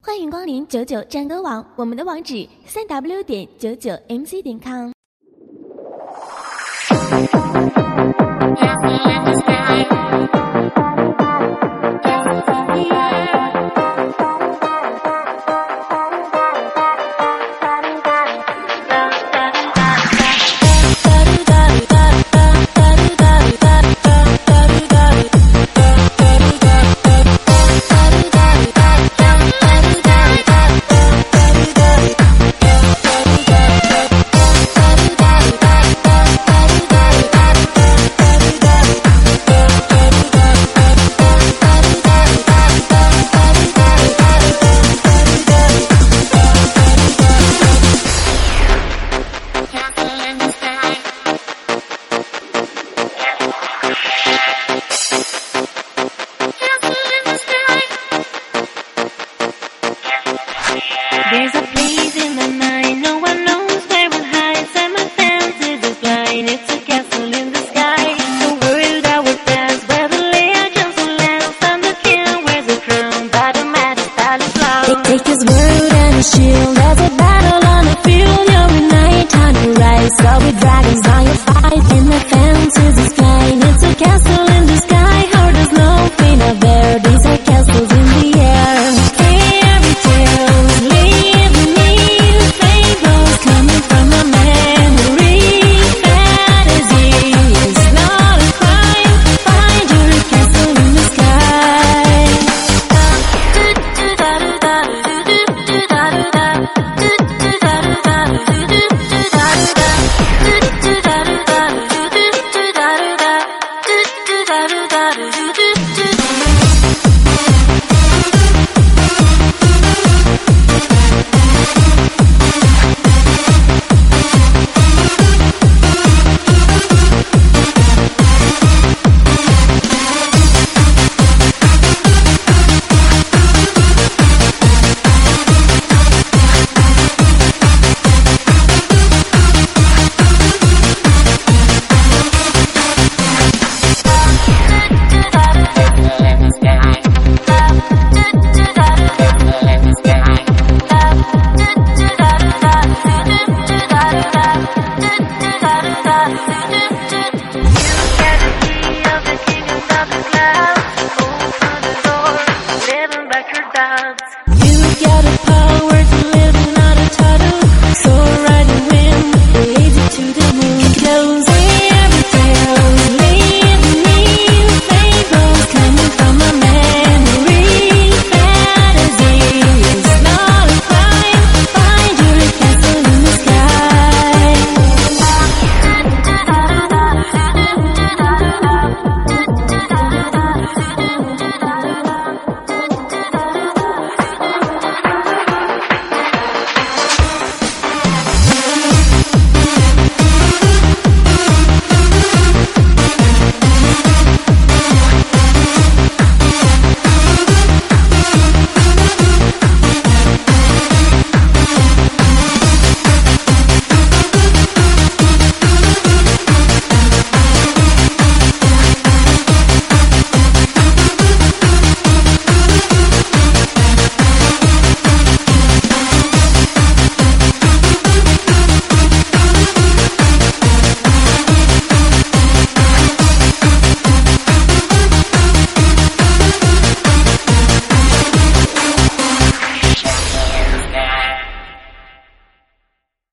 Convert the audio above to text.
欢迎光临99战歌网，我们的网址3w.99mc.com。 There's a place in my mind, no one knows where it hides, and my fancies is blind. It's a castle in the sky, the world that will pass, where the legends will last, and the king wears a crown, but the matter palace loud. Take his word and his shield, there's a battle on the field, you're in night, time to rise, so with dragons on your fight, in the